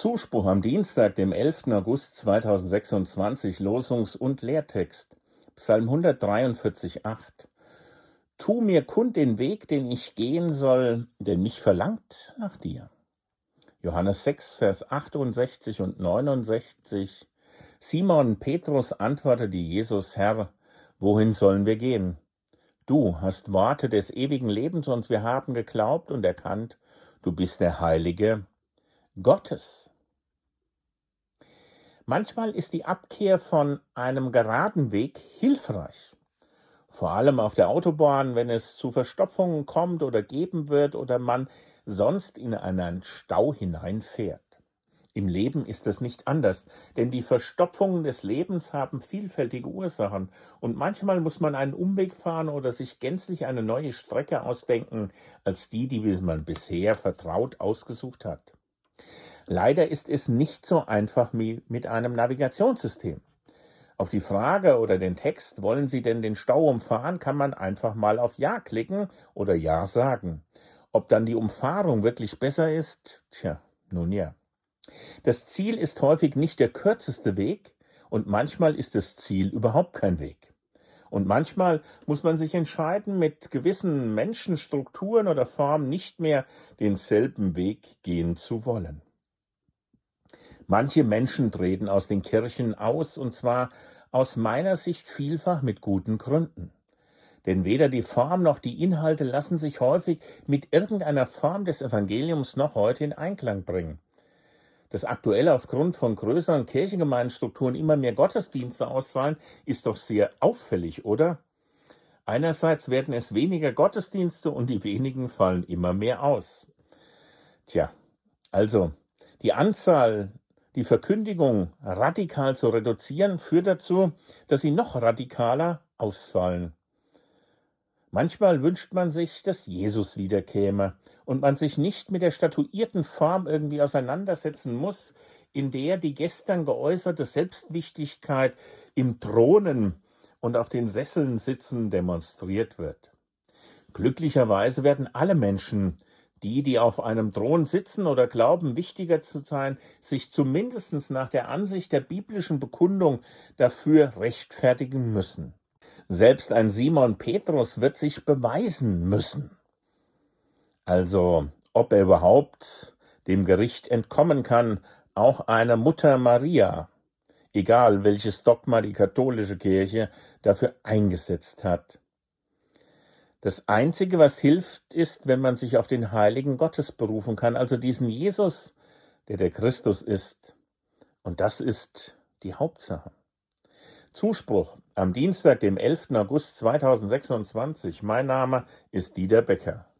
Zuspruch am Dienstag, dem 11. August 2026, Losungs- und Lehrtext, Psalm 143,8. Tu mir kund den Weg, den ich gehen soll, denn mich verlangt nach dir. Johannes 6, Vers 68 und 69. Simon Petrus antwortete Jesus: Herr, wohin sollen wir gehen? Du hast Worte des ewigen Lebens und wir haben geglaubt und erkannt, du bist der Heilige Gottes. Manchmal ist die Abkehr von einem geraden Weg hilfreich. Vor allem auf der Autobahn, wenn es zu Verstopfungen kommt oder geben wird oder man sonst in einen Stau hineinfährt. Im Leben ist das nicht anders, denn die Verstopfungen des Lebens haben vielfältige Ursachen und manchmal muss man einen Umweg fahren oder sich gänzlich eine neue Strecke ausdenken, als die man bisher vertraut ausgesucht hat. Leider ist es nicht so einfach wie mit einem Navigationssystem. Auf die Frage oder den Text, wollen Sie denn den Stau umfahren, kann man einfach mal auf Ja klicken oder Ja sagen. Ob dann die Umfahrung wirklich besser ist? Nun ja. Das Ziel ist häufig nicht der kürzeste Weg und manchmal ist das Ziel überhaupt kein Weg. Und manchmal muss man sich entscheiden, mit gewissen Menschen, Strukturen oder Formen nicht mehr denselben Weg gehen zu wollen. Manche Menschen treten aus den Kirchen aus, und zwar aus meiner Sicht vielfach mit guten Gründen. Denn weder die Form noch die Inhalte lassen sich häufig mit irgendeiner Form des Evangeliums noch heute in Einklang bringen. Dass aktuell aufgrund von größeren Kirchengemeindenstrukturen immer mehr Gottesdienste ausfallen, ist doch sehr auffällig, oder? Einerseits werden es weniger Gottesdienste und die wenigen fallen immer mehr aus. Also, die Verkündigung radikal zu reduzieren, führt dazu, dass sie noch radikaler ausfallen. Manchmal wünscht man sich, dass Jesus wiederkäme und man sich nicht mit der statuierten Form irgendwie auseinandersetzen muss, in der die gestern geäußerte Selbstwichtigkeit im Thronen und auf den Sesseln sitzen demonstriert wird. Glücklicherweise werden alle Menschen, die auf einem Thron sitzen oder glauben, wichtiger zu sein, sich zumindest nach der Ansicht der biblischen Bekundung dafür rechtfertigen müssen. Selbst ein Simon Petrus wird sich beweisen müssen. Also, ob er überhaupt dem Gericht entkommen kann, auch eine Mutter Maria, egal welches Dogma die katholische Kirche dafür eingesetzt hat. Das Einzige, was hilft, ist, wenn man sich auf den Heiligen Gottes berufen kann, also diesen Jesus, der Christus ist. Und das ist die Hauptsache. Zuspruch am Dienstag, dem 11. August 2026. Mein Name ist Dieter Becker.